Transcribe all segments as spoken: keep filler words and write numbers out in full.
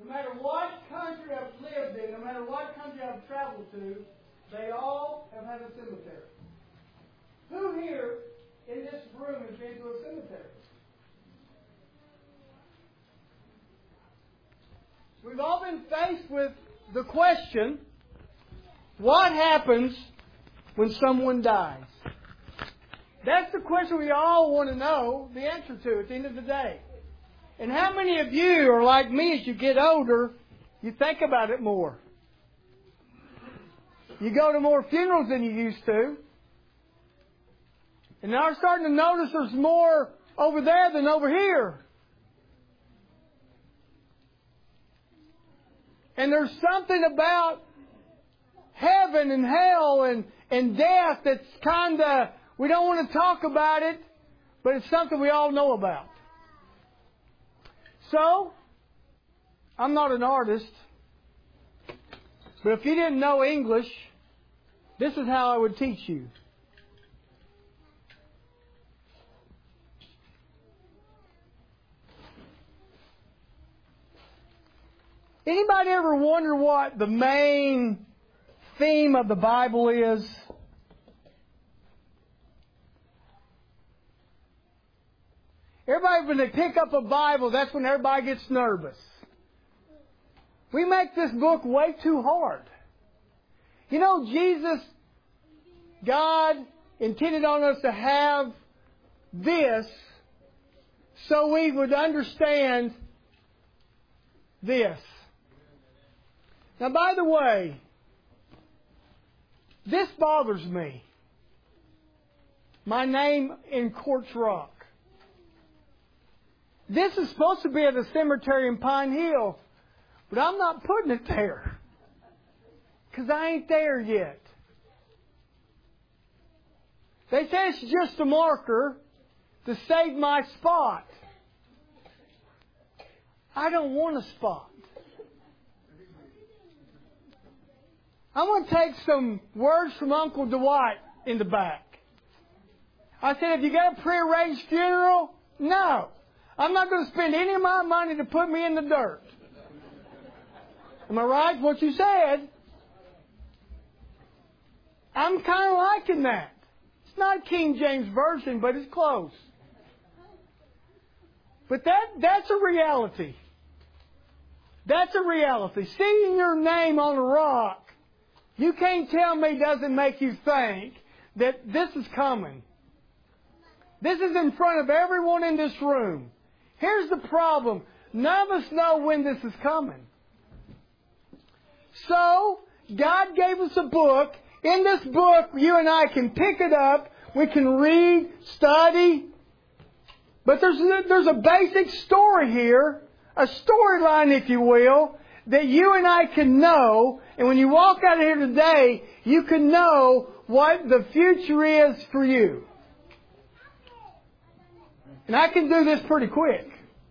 no matter what country I've lived in, no matter what country I've traveled to, they all have had a cemetery. Who here in this room has been to a cemetery? We've all been faced with the question, what happens when someone dies? That's the question we all want to know the answer to at the end of the day. And how many of you are like me as you get older, you think about it more? You go to more funerals than you used to. And now I'm starting to notice there's more over there than over here. And there's something about heaven and hell and, and death that's kind of, we don't want to talk about it, but it's something we all know about. So, I'm not an artist, but if you didn't know English, this is how I would teach you. Anybody ever wonder what the main theme of the Bible is? Everybody, when they pick up a Bible, that's when everybody gets nervous. We make this book way too hard. You know, Jesus, God, intended on us to have this so we would understand this. Now, by the way, this bothers me. My name in Quartz Rock. This is supposed to be at a cemetery in Pine Hill, but I'm not putting it there because I ain't there yet. They say it's just a marker to save my spot. I don't want a spot. I'm going to take some words from Uncle Dwight in the back. I said, have you got a prearranged funeral? No. I'm not going to spend any of my money to put me in the dirt. Am I right? What you said. I'm kind of liking that. It's not King James Version, but it's close. But that that's a reality. That's a reality. Seeing your name on a rock, you can't tell me doesn't make you think that this is coming. This is in front of everyone in this room. Here's the problem. None of us know when this is coming. So, God gave us a book. In this book, you and I can pick it up. We can read, study. But there's a, there's a basic story here, a storyline, if you will, that you and I can know. And when you walk out of here today, you can know what the future is for you. And I can do this pretty quick.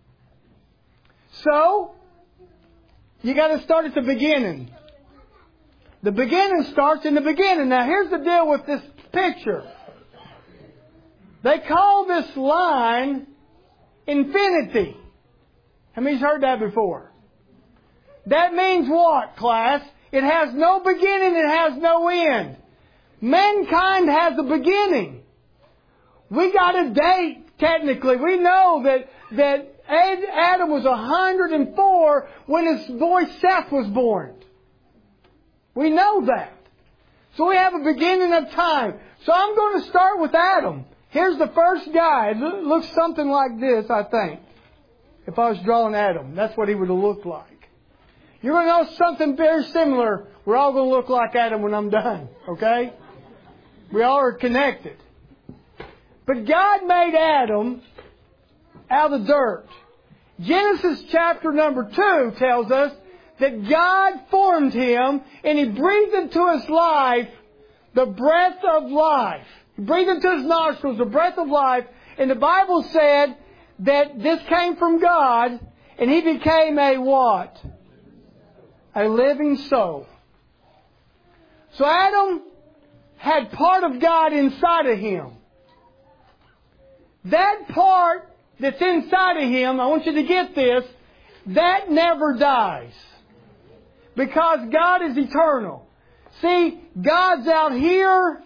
So, you got to start at the beginning. The beginning starts in the beginning. Now, here's the deal with this picture. They call this line infinity. How many's heard that before? That means what, class? It has no beginning, it has no end. Mankind has a beginning. We got a date. Technically, we know that that Adam was one hundred four when his boy Seth was born. We know that. So we have a beginning of time. So I'm going to start with Adam. Here's the first guy. It looks something like this, I think. If I was drawing Adam, that's what he would have looked like. You're going to know something very similar. We're all going to look like Adam when I'm done. Okay? We all are connected. But God made Adam out of the dirt. Genesis chapter number two tells us that God formed him and He breathed into his life the breath of life. He breathed into his nostrils the breath of life. And the Bible said that this came from God and he became a what? A living soul. So Adam had part of God inside of him. That part that's inside of him, I want you to get this, that never dies. Because God is eternal. See, God's out here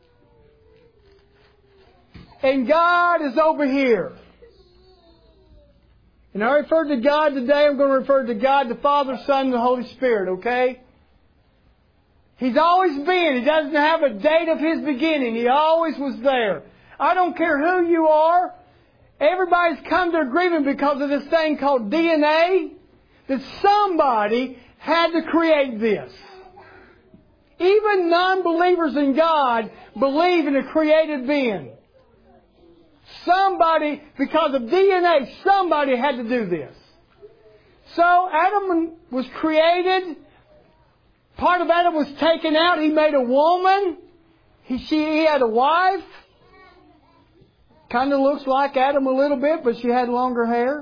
and God is over here. And I refer to God today, I'm going to refer to God, the Father, Son, and the Holy Spirit, okay? He's always been. He doesn't have a date of His beginning. He always was there. I don't care who you are. Everybody's come to agreement because of this thing called D N A, that somebody had to create this. Even non-believers in God believe in a created being. Somebody, because of D N A, somebody had to do this. So Adam was created. Part of Adam was taken out. He made a woman. He, she, he had a wife. Kind of looks like Adam a little bit, but she had longer hair.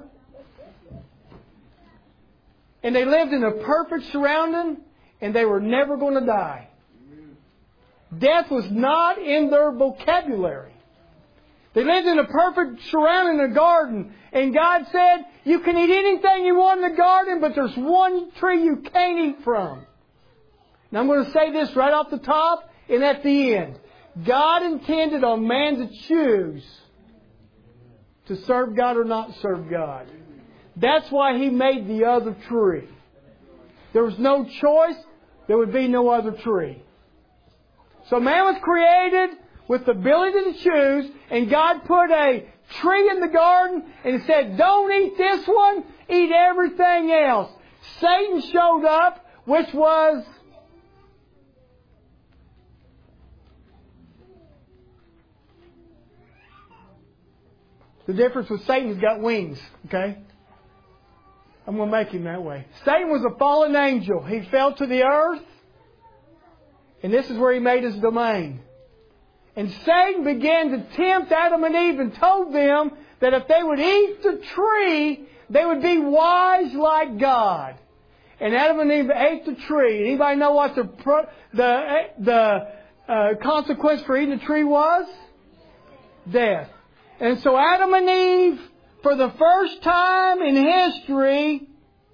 And they lived in a perfect surrounding, and they were never going to die. Death was not in their vocabulary. They lived in a perfect surrounding, in a garden. And God said, you can eat anything you want in the garden, but there's one tree you can't eat from. Now I'm going to say this right off the top and at the end. God intended on man to choose to serve God or not serve God. That's why He made the other tree. There was no choice. There would be no other tree. So man was created with the ability to choose, and God put a tree in the garden and He said, don't eat this one, eat everything else. Satan showed up, which was the difference with Satan's got wings, okay? I'm going to make him that way. Satan was a fallen angel. He fell to the earth, and this is where he made his domain. And Satan began to tempt Adam and Eve and told them that if they would eat the tree, they would be wise like God. And Adam and Eve ate the tree. Anybody know what the the the uh, consequence for eating the tree was? Death. And so Adam and Eve, for the first time in history,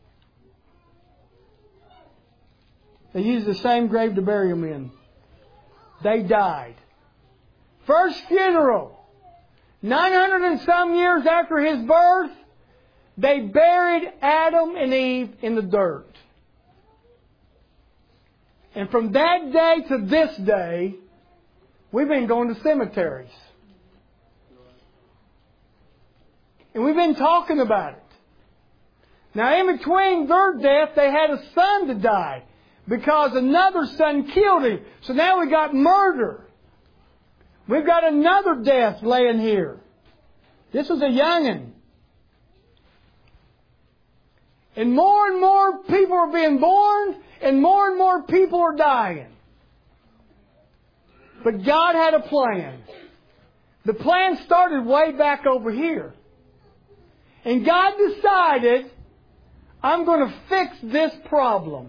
they used the same grave to bury them in. They died. First funeral. nine hundred and some years after his birth, they buried Adam and Eve in the dirt. And from that day to this day, we've been going to cemeteries. And we've been talking about it. Now, in between their death, they had a son to die because another son killed him. So now we got murder. We've got another death laying here. This was a young'un. And more and more people are being born, and more and more people are dying. But God had a plan. The plan started way back over here. And God decided, I'm going to fix this problem.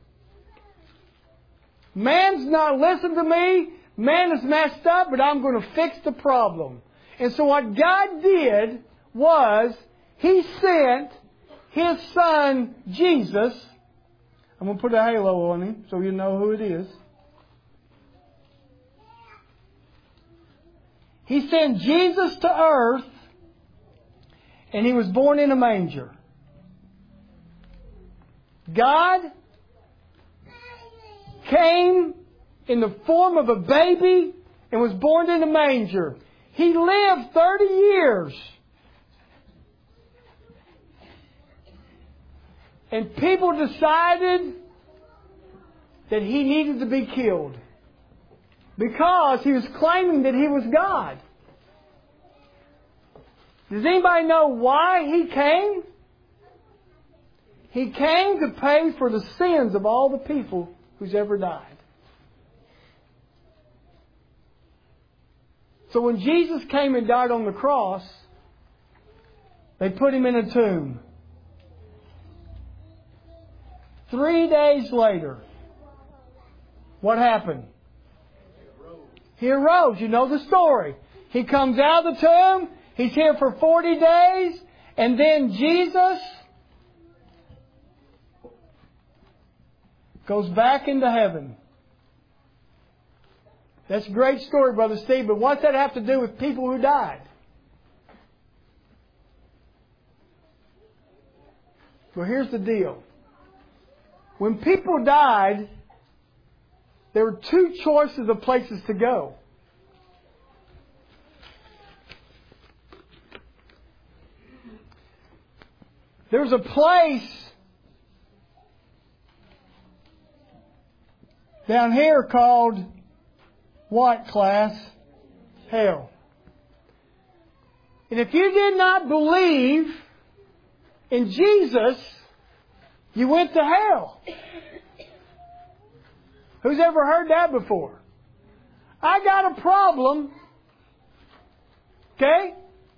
Man's not listened to me. Man is messed up, but I'm going to fix the problem. And so what God did was, He sent His Son, Jesus. I'm going to put a halo on Him so you know who it is. He sent Jesus to earth, and He was born in a manger. God came in the form of a baby and was born in a manger. He lived thirty years. And people decided that He needed to be killed because He was claiming that He was God. Does anybody know why He came? He came to pay for the sins of all the people who's ever died. So when Jesus came and died on the cross, they put Him in a tomb. Three days later, what happened? He arose. You know the story. He comes out of the tomb. He's here for forty days. And then Jesus goes back into heaven. That's a great story, Brother Steve, but what's that have to do with people who died? Well, here's the deal. When people died, there were two choices of places to go. There was a place down here called what, class? Hell. And if you did not believe in Jesus, you went to hell. Who's ever heard that before? I got a problem. Okay?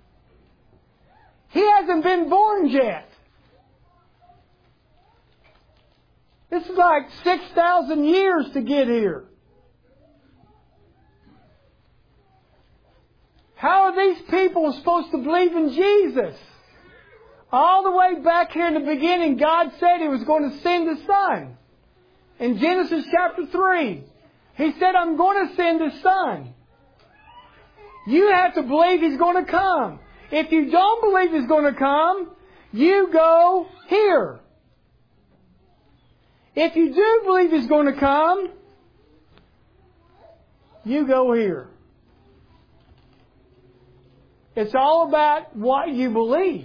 He hasn't been born yet. This is like six thousand years to get here. How are these people supposed to believe in Jesus? All the way back here in the beginning, God said He was going to send His Son. In Genesis chapter three, He said, I'm going to send His Son. You have to believe He's going to come. If you don't believe He's going to come, you go here. If you do believe He's going to come, you go here. It's all about what you believe.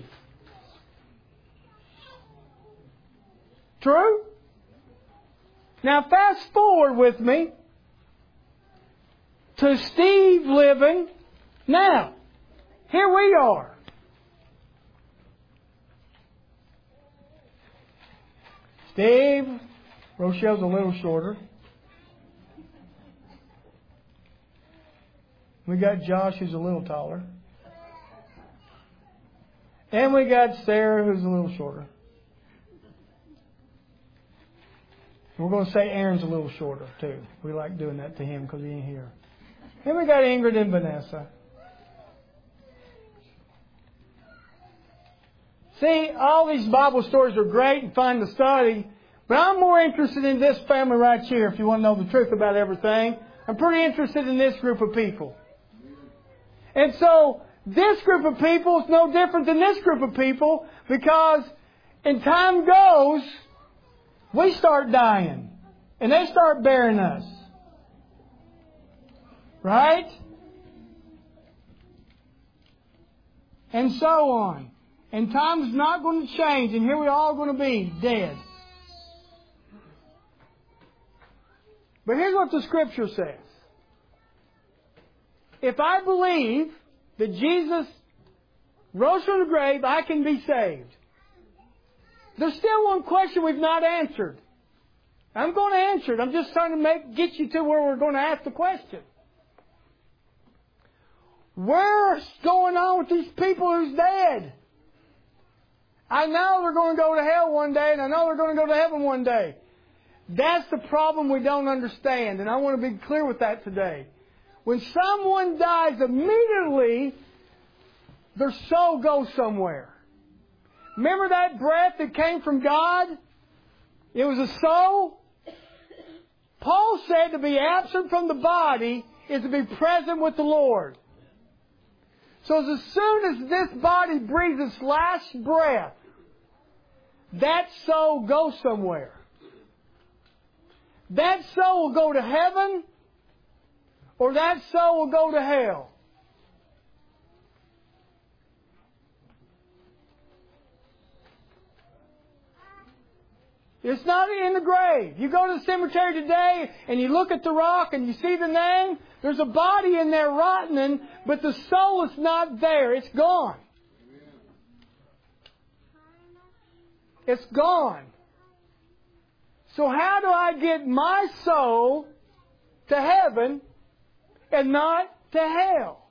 True? Now fast forward with me to Steve living now. Here we are. Steve, Rochelle's a little shorter. We got Josh, who's a little taller. And we got Sarah, who's a little shorter. We're going to say Aaron's a little shorter, too. We like doing that to him because he ain't here. Then we got Ingrid and Vanessa. See, all these Bible stories are great and fun to study, but I'm more interested in this family right here, if you want to know the truth about everything. I'm pretty interested in this group of people. And so, this group of people is no different than this group of people, because in time goes, we start dying. And they start burying us. Right? And so on. And time's not going to change. And here we all going to be dead. But here's what the Scripture says. If I believe that Jesus rose from the grave, I can be saved. There's still one question we've not answered. I'm going to answer it. I'm just trying to make get you to where we're going to ask the question. What's going on with these people who's dead? I know they're going to go to hell one day, and I know they're going to go to heaven one day. That's the problem we don't understand, and I want to be clear with that today. When someone dies, immediately their soul goes somewhere. Remember that breath that came from God? It was a soul. Paul said to be absent from the body is to be present with the Lord. So as soon as this body breathes its last breath, that soul goes somewhere. That soul will go to heaven, or that soul will go to hell. It's not in the grave. You go to the cemetery today and you look at the rock and you see the name. There's a body in there rotting, but the soul is not there. It's gone. It's gone. So how do I get my soul to heaven and not to hell?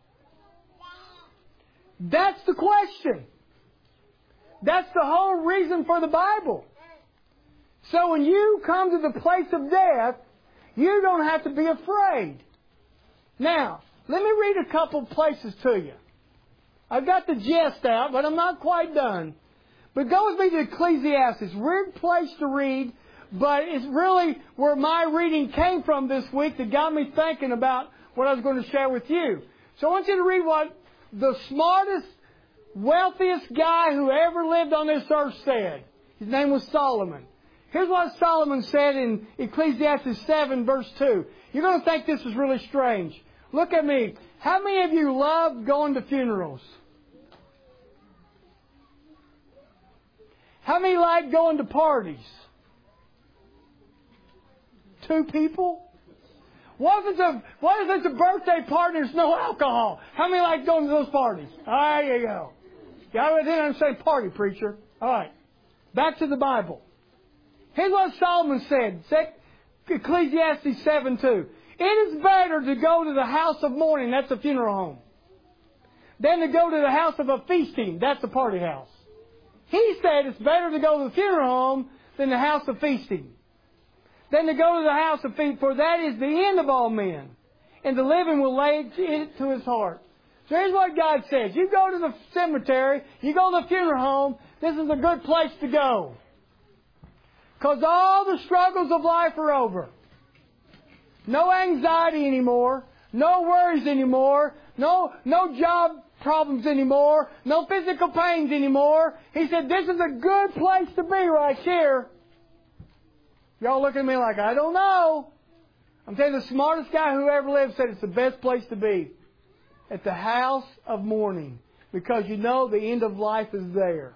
That's the question. That's the whole reason for the Bible. So when you come to the place of death, you don't have to be afraid. Now, let me read a couple places to you. I've got the gist out, but I'm not quite done. But go with me to Ecclesiastes. Weird place to read, but it's really where my reading came from this week that got me thinking about what I was going to share with you. So I want you to read what the smartest, wealthiest guy who ever lived on this earth said. His name was Solomon. Here's what Solomon said in Ecclesiastes seven, verse two. You're going to think this is really strange. Look at me. How many of you love going to funerals? How many like going to parties? Two people? What if it's a, what if it's a birthday party and there's no alcohol? How many like going to those parties? There you go. Yeah, I didn't say party, preacher. All right. Back to the Bible. Here's what Solomon said. Ecclesiastes seven two. It is better to go to the house of mourning, that's a funeral home, than to go to the house of a feasting, that's a party house. He said it's better to go to the funeral home than the house of feasting. Than to go to the house of feasting, for that is the end of all men, and the living will lay it to his heart. So here's what God says. You go to the cemetery, you go to the funeral home, this is a good place to go. Because all the struggles of life are over. No anxiety anymore. No worries anymore. No, no job problems anymore. No physical pains anymore. He said, this is a good place to be right here. Y'all look at me like, I don't know. I'm telling you, the smartest guy who ever lived said it's the best place to be. At the house of mourning. Because you know the end of life is there.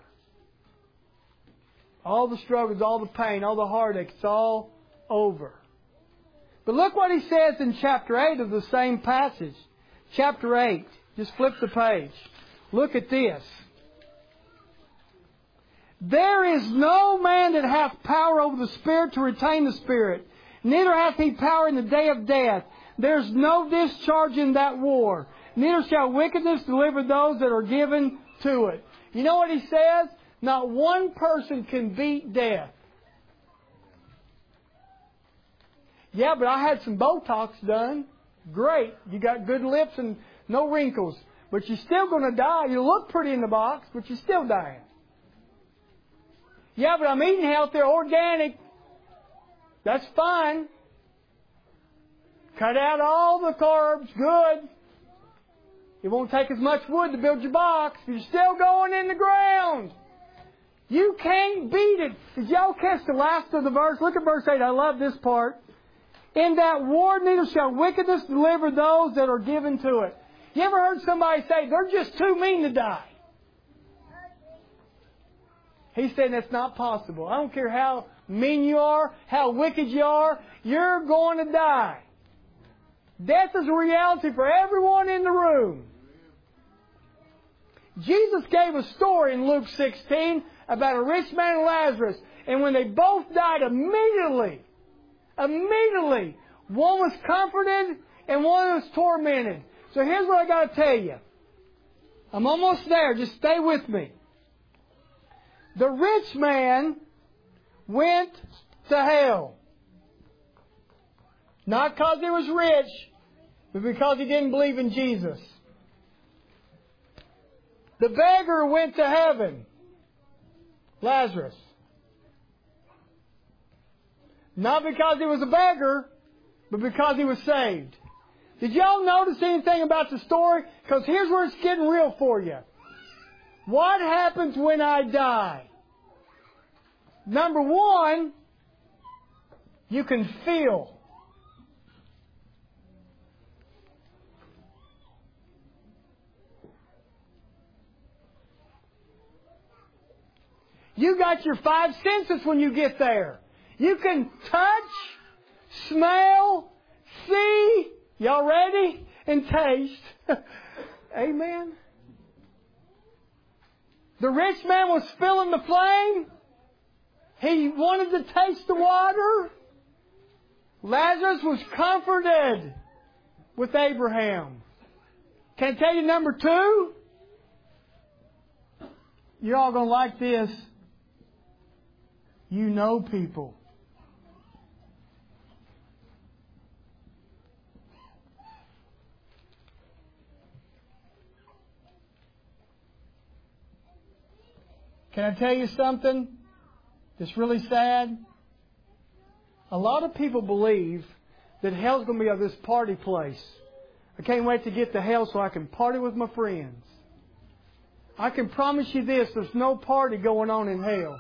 All the struggles, all the pain, all the heartache, it's all over. But look what he says in chapter eight of the same passage. Chapter eight. Just flip the page. Look at this. There is no man that hath power over the Spirit to retain the Spirit. Neither hath he power in the day of death. There's no discharge in that war. Neither shall wickedness deliver those that are given to it. You know what he says? Not one person can beat death. Yeah, but I had some Botox done. Great. You got good lips and no wrinkles. But you're still going to die. You look pretty in the box, but you're still dying. Yeah, but I'm eating healthy, organic. That's fine. Cut out all the carbs. Good. It won't take as much wood to build your box. But you're still going in the ground. You can't beat it. Did y'all catch the last of the verse? Look at verse eight. I love this part. In that war neither shall wickedness deliver those that are given to it. You ever heard somebody say, they're just too mean to die? He's saying that's not possible. I don't care how mean you are, how wicked you are, you're going to die. Death is a reality for everyone in the room. Jesus gave a story in Luke sixteen about a rich man and Lazarus. And when they both died immediately, immediately, one was comforted and one was tormented. So here's what I got to tell you. I'm almost there. Just stay with me. The rich man went to hell. Not because he was rich, but because he didn't believe in Jesus. The beggar went to heaven. Lazarus. Not because he was a beggar, but because he was saved. Did y'all notice anything about the story? Because here's where it's getting real for you. What happens when I die? Number one, you can feel. You got your five senses when you get there. You can touch, smell, see, y'all ready? And taste. Amen. The rich man was feeling the flame. He wanted to taste the water. Lazarus was comforted with Abraham. Can I tell you number two? You're all going to like this. You know people. Can I tell you something that's really sad? A lot of people believe that hell's going to be this party place. I can't wait to get to hell so I can party with my friends. I can promise you this, there's no party going on in hell.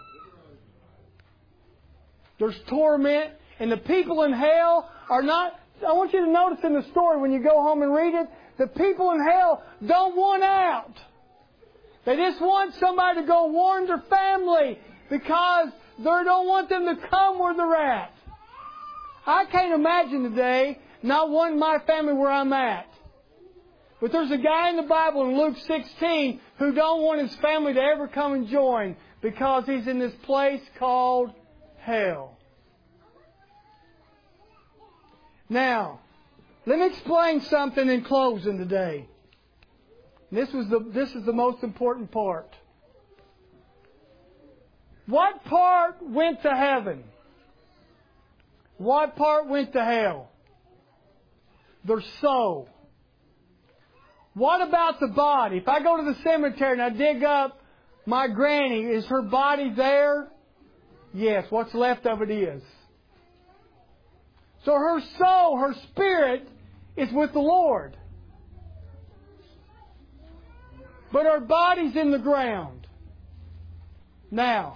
There's torment, and the people in hell are not... I want you to notice in the story when you go home and read it, the people in hell don't want out. They just want somebody to go warn their family because they don't want them to come where they're at. I can't imagine today not wanting my family where I'm at. But there's a guy in the Bible in Luke sixteen who don't want his family to ever come and join because he's in this place called hell. Now, let me explain something in closing today. This was the this is the most important part. What part went to heaven? What part went to hell? Their soul. What about the body? If I go to the cemetery and I dig up my granny, is her body there? Yes, what's left of it is. So her soul, her spirit, is with the Lord. But her body's in the ground. Now,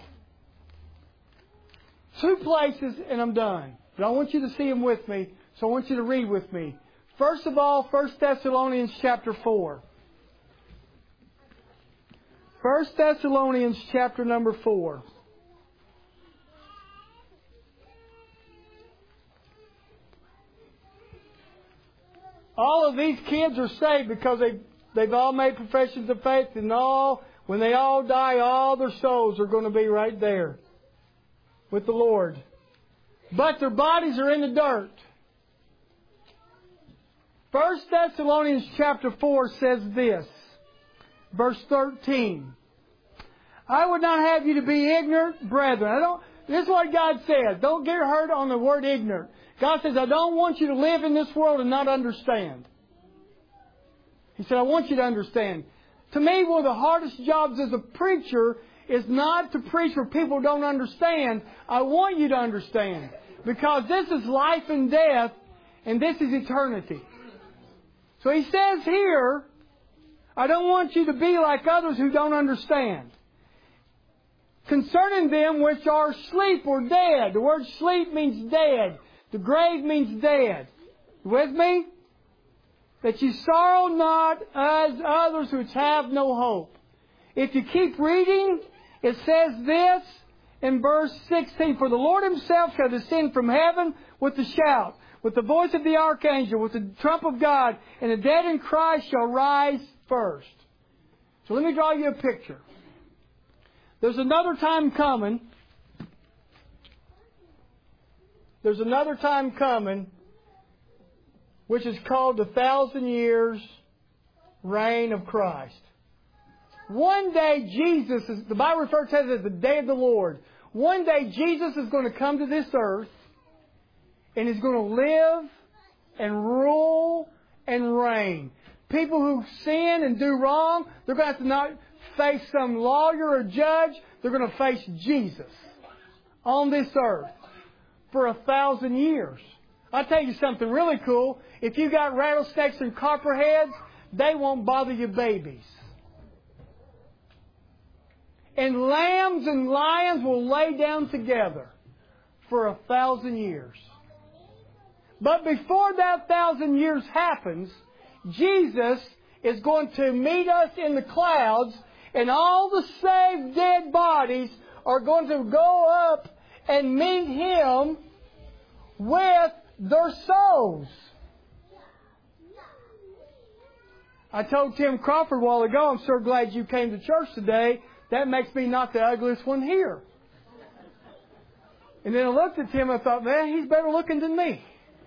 two places and I'm done. But I want you to see them with me, so I want you to read with me. First of all, First Thessalonians chapter four. First Thessalonians chapter number four. All of these kids are saved because they, they've all made professions of faith, and all, when they all die, all their souls are going to be right there with the Lord. But their bodies are in the dirt. First Thessalonians chapter four says this, verse thirteen. I would not have you to be ignorant, brethren. I don't. This is what God says. Don't get hurt on the word ignorant. God says, I don't want you to live in this world and not understand. He said, I want you to understand. To me, one of the hardest jobs as a preacher is not to preach where people don't understand. I want you to understand. Because this is life and death, and this is eternity. So he says here, I don't want you to be like others who don't understand. Concerning them which are asleep or dead. The word sleep means dead. The grave means dead. You with me? That you sorrow not as others which have no hope. If you keep reading, it says this in verse sixteen. For the Lord Himself shall descend from heaven with a shout, with the voice of the archangel, with the trump of God, and the dead in Christ shall rise first. So let me draw you a picture. There's another time coming. There's another time coming, which is called the thousand years reign of Christ. One day Jesus is, the Bible refers to it as the day of the Lord. One day Jesus is going to come to this earth and He's going to live and rule and reign. People who sin and do wrong, they're going to have to not face some lawyer or judge. They're going to face Jesus on this earth for a thousand years. I'll tell you something really cool. If you got rattlesnakes and copperheads, they won't bother your babies. And lambs and lions will lay down together for a thousand years. But before that thousand years happens, Jesus is going to meet us in the clouds, and all the saved dead bodies are going to go up and meet Him with their souls. I told Tim Crawford a while ago, I'm so glad you came to church today. That makes me not the ugliest one here. And then I looked at Tim and I thought, man, he's better looking than me.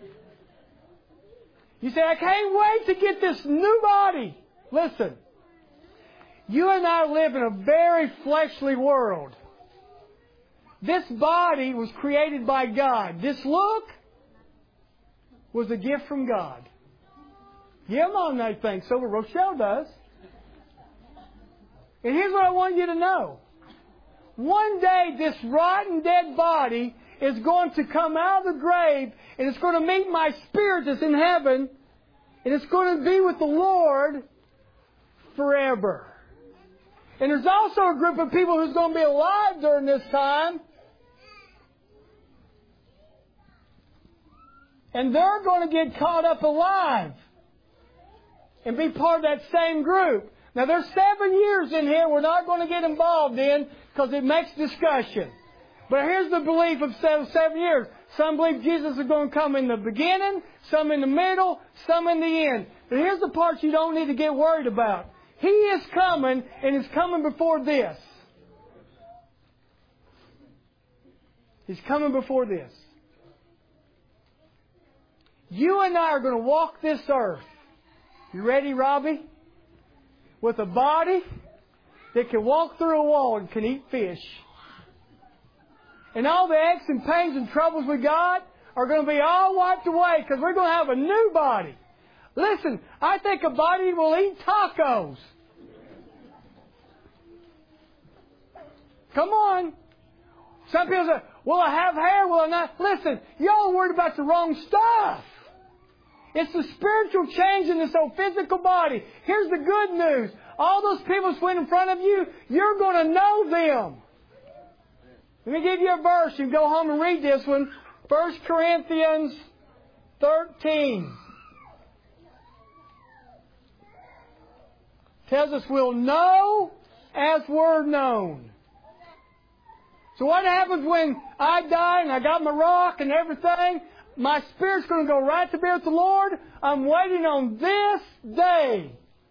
You say, I can't wait to get this new body. Listen, you and I live in a very fleshly world. This body was created by God. This look was a gift from God. Yeah, Mom may think so, but Rochelle does. And here's what I want you to know. One day, this rotten, dead body is going to come out of the grave and it's going to meet my spirit that's in heaven and it's going to be with the Lord forever. And there's also a group of people who's going to be alive during this time. And they're going to get caught up alive and be part of that same group. Now, there's seven years in here we're not going to get involved in because it makes discussion. But here's the belief of seven, seven years. Some believe Jesus is going to come in the beginning, some in the middle, some in the end. But here's the part you don't need to get worried about. He is coming, and He's coming before this. He's coming before this. You and I are going to walk this earth. You ready, Robbie? With a body that can walk through a wall and can eat fish. And all the aches and pains and troubles we got are going to be all wiped away because we're going to have a new body. Listen, I think a body will eat tacos. Come on. Some people say, will I have hair? Will I not? Listen, y'all are worried about the wrong stuff. It's the spiritual change in this old physical body. Here's the good news. All those people that went in front of you, you're going to know them. Let me give you a verse. You can go home and read this one. First Corinthians thirteen. Tells us we'll know as we're known. So what happens when I die and I got my rock and everything? My spirit's going to go right to be with the Lord. I'm waiting on this day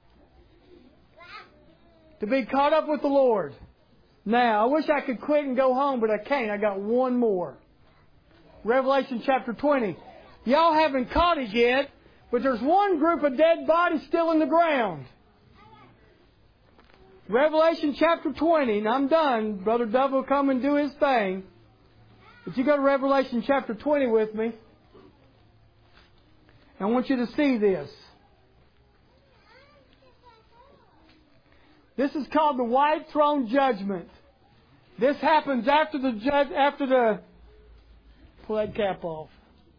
to be caught up with the Lord. Now, I wish I could quit and go home, but I can't. I got one more. Revelation chapter twenty. Y'all haven't caught it yet, but there's one group of dead bodies still in the ground. Revelation chapter twenty, and I'm done. Brother Dove will come and do his thing. But you go to Revelation chapter twenty with me. I want you to see this. This is called the White Throne Judgment. This happens after the judge, after the pull that cap off.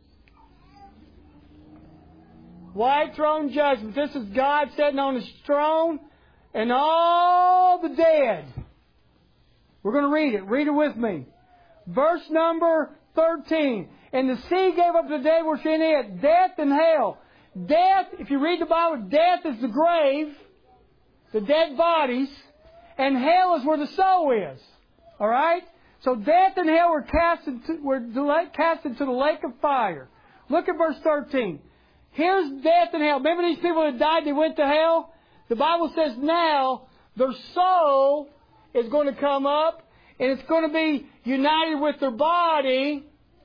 White Throne Judgment. This is God sitting on His throne and all the dead. We're going to read it. Read it with me. Verse number thirteen. And the sea gave up the dead which were in it, death and hell. Death, if you read the Bible, death is the grave, the dead bodies, and hell is where the soul is. All right? So death and hell were cast into, were cast into the lake of fire. Look at verse thirteen. Here's death and hell. Remember these people that died, they went to hell? The Bible says now their soul is going to come up and it's going to be united with their body.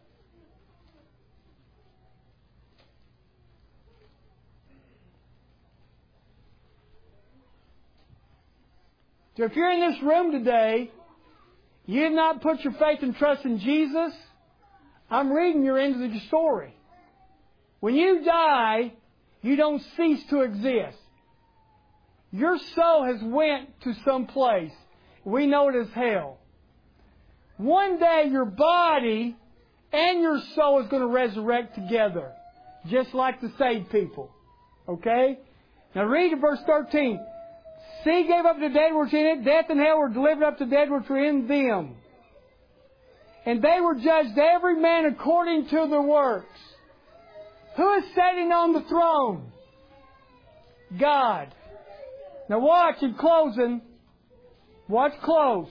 So if you're in this room today, you have not put your faith and trust in Jesus, I'm reading your end of the story. When you die, you don't cease to exist. Your soul has went to some place. We know it as hell. One day your body and your soul is going to resurrect together, just like the saved people. Okay? Now read verse thirteen. Sea gave up the dead which were in it, death and hell were delivered up to dead which were in them. And they were judged every man according to their works. Who is sitting on the throne? God. Now watch in closing. Watch close.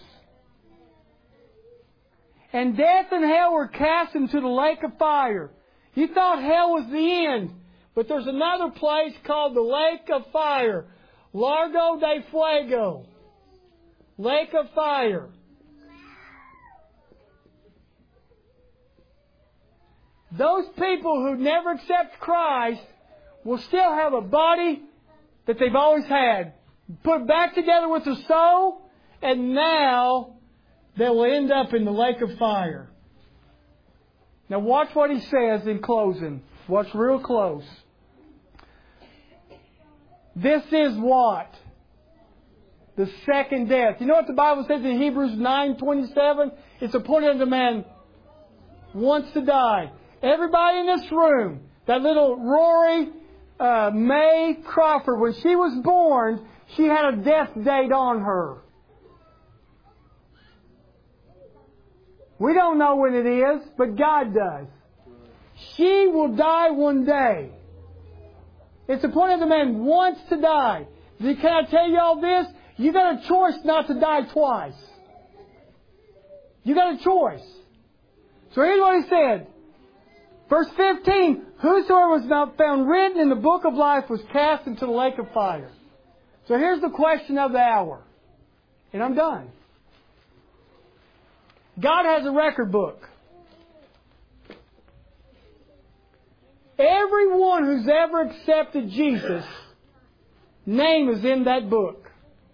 And death and hell were cast into the lake of fire. You thought hell was the end. But there's another place called the lake of fire. Largo de Fuego. Lake of fire. Those people who never accept Christ will still have a body that they've always had. Put back together with their soul, and now they will end up in the lake of fire. Now watch what he says in closing. Watch real close. This is what? The second death. You know what the Bible says in Hebrews nine twenty-seven? It's appointed unto man wants to die. Everybody in this room, that little Rory uh, May Crawford, when she was born, she had a death date on her. We don't know when it is, but God does. She will die one day. It's the point of the man wants to die. Can I tell you all this? You got a choice not to die twice. You got a choice. So here's what he said. Verse fifteen, whosoever was not found written in the book of life was cast into the lake of fire. So here's the question of the hour. And I'm done. God has a record book. Everyone who's ever accepted Jesus, name is in that book.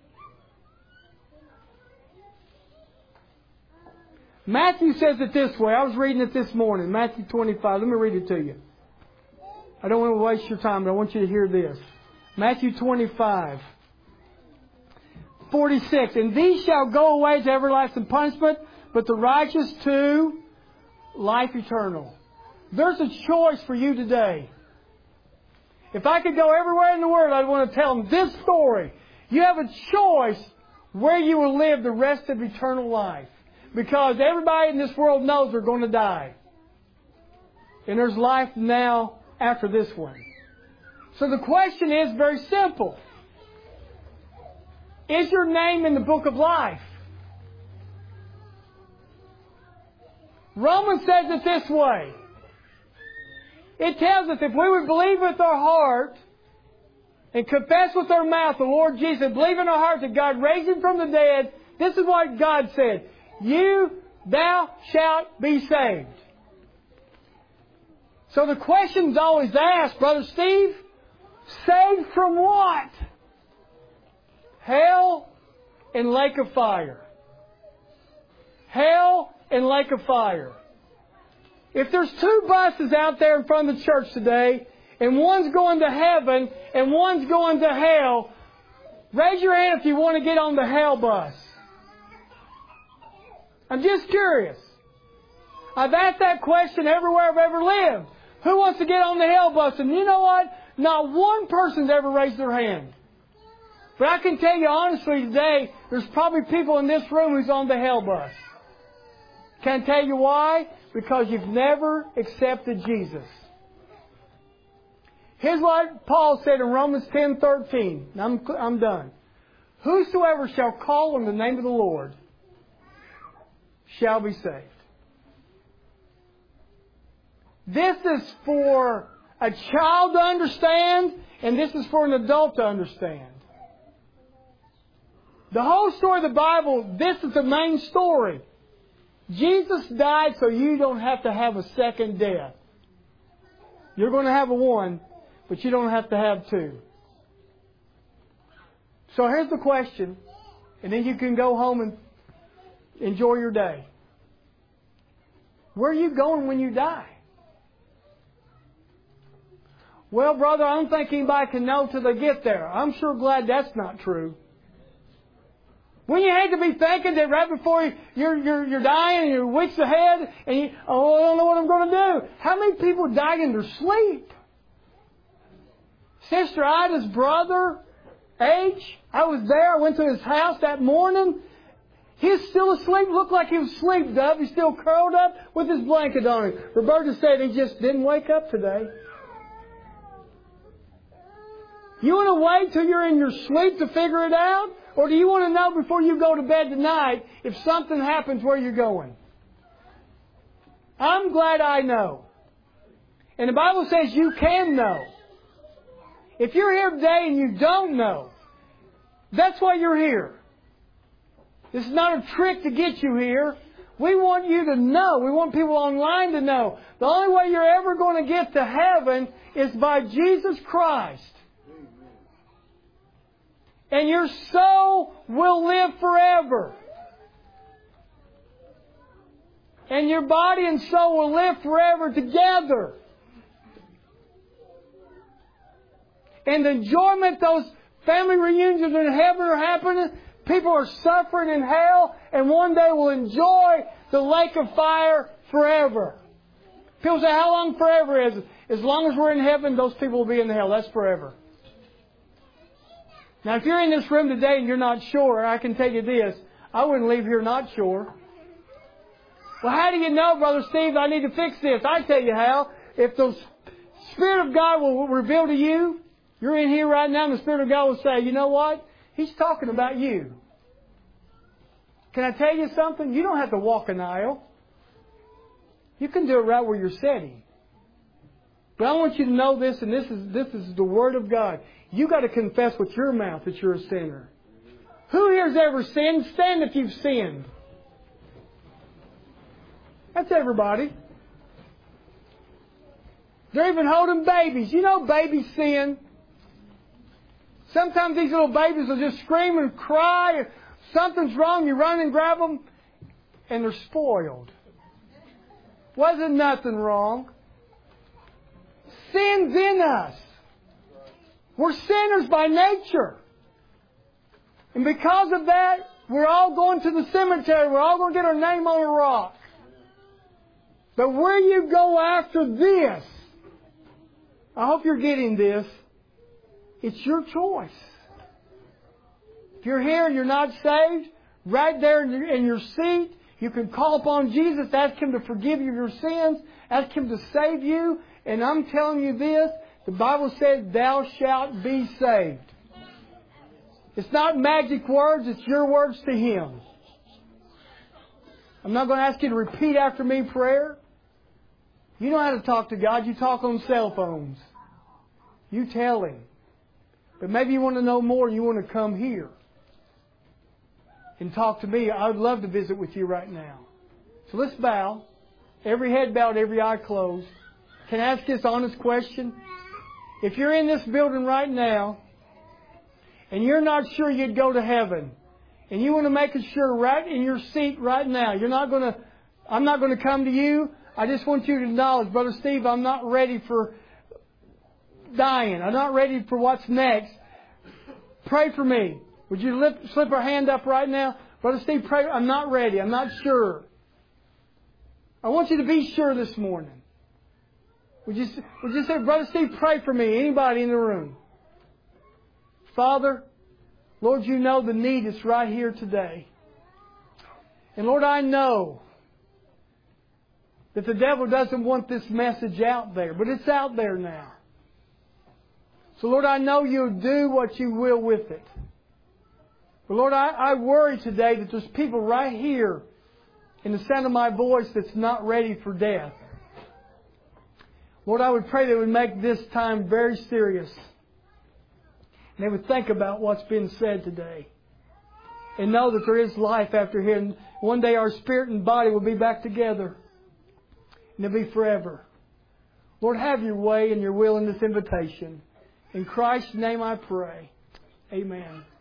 Matthew says it this way. I was reading it this morning, Matthew twenty-five. Let me read it to you. I don't want to waste your time, but I want you to hear this. Matthew twenty-five, forty-six. And these shall go away to everlasting punishment, but the righteous to life eternal. There's a choice for you today. If I could go everywhere in the world, I'd want to tell them this story. You have a choice where you will live the rest of eternal life. Because everybody in this world knows they're going to die. And there's life now after this one. So the question is very simple. Is your name in the book of life? Romans says it this way. It tells us if we would believe with our heart and confess with our mouth the Lord Jesus, believe in our heart that God raised Him from the dead, this is what God said. You, thou shalt be saved. So the question's always asked, Brother Steve, saved from what? Hell and lake of fire. Hell and lake of fire. If there's two buses out there in front of the church today, and one's going to heaven and one's going to hell, raise your hand if you want to get on the hell bus. I'm just curious. I've asked that question everywhere I've ever lived. Who wants to get on the hell bus? And you know what? Not one person's ever raised their hand. But I can tell you honestly today, there's probably people in this room who's on the hell bus. Can I tell you why? Because you've never accepted Jesus. Here's what Paul said in Romans ten thirteen. I'm, I'm done. Whosoever shall call on the name of the Lord shall be saved. This is for a child to understand, and this is for an adult to understand. The whole story of the Bible, this is the main story. Jesus died so you don't have to have a second death. You're going to have a one, but you don't have to have two. So here's the question, and then you can go home and enjoy your day. Where are you going when you die? Well, brother, I don't think anybody can know till they get there. I'm sure glad that's not true. When you hate to be thinking that right before you're, you're, you're dying and you're weeks ahead and you, oh, I don't know what I'm going to do. How many people die in their sleep? Sister Ida's brother, H, I was there. I went to his house that morning. He's still asleep. Looked like he was asleep, Dove. He's still curled up with his blanket on him. Roberta said he just didn't wake up today. You want to wait till you're in your sleep to figure it out? Or do you want to know before you go to bed tonight if something happens where you're going? I'm glad I know. And the Bible says you can know. If you're here today and you don't know, that's why you're here. This is not a trick to get you here. We want you to know. We want people online to know. The only way you're ever going to get to heaven is by Jesus Christ. And your soul will live forever. And your body and soul will live forever together. And the enjoyment those family reunions in heaven are happening. People are suffering in hell, and one day will enjoy the lake of fire forever. People say, how long forever is? As long as we're in heaven, those people will be in hell. That's forever. Now, if you're in this room today and you're not sure, I can tell you this. I wouldn't leave here not sure. Well, how do you know, Brother Steve, I need to fix this? I tell you how. If the Spirit of God will reveal to you, you're in here right now, and the Spirit of God will say, you know what? He's talking about you. Can I tell you something? You don't have to walk an aisle. You can do it right where you're sitting. But I want you to know this, and this is this is the Word of God. You got to confess with your mouth that you're a sinner. Who here has ever sinned? Stand if you've sinned. That's everybody. They're even holding babies. You know babies sin. Sometimes these little babies will just scream and cry. And something's wrong. You run and grab them, and they're spoiled. Wasn't nothing wrong. Sin's in us. We're sinners by nature. And because of that, we're all going to the cemetery. We're all going to get our name on a rock. But where you go after this, I hope you're getting this, it's your choice. If you're here and you're not saved, right there in your, in your seat, you can call upon Jesus, ask Him to forgive you your sins, ask Him to save you. And I'm telling you this, the Bible says, thou shalt be saved. It's not magic words, it's your words to Him. I'm not going to ask you to repeat after me prayer. You know how to talk to God. You talk on cell phones. You tell Him. But maybe you want to know more and you want to come here and talk to me. I would love to visit with you right now. So let's bow. Every head bowed, every eye closed. Can I ask this honest question? If you're in this building right now and you're not sure you'd go to heaven, and you want to make sure right in your seat right now, you're not going to, I'm not going to come to you. I just want you to acknowledge, Brother Steve, I'm not ready for dying. I'm not ready for what's next. Pray for me. Would you lift, slip our hand up right now? Brother Steve, pray. I'm not ready. I'm not sure. I want you to be sure this morning. Would you, would you say, Brother Steve, pray for me? Anybody in the room? Father, Lord, you know the need is right here today. And Lord, I know that the devil doesn't want this message out there, but it's out there now. So Lord, I know you'll do what you will with it. But Lord, I, I worry today that there's people right here in the sound of my voice that's not ready for death. Lord, I would pray they would make this time very serious. And they would think about what's been said today. And know that there is life after here. And one day our spirit and body will be back together. And it'll be forever. Lord, have your way and your will in this invitation. In Christ's name I pray. Amen.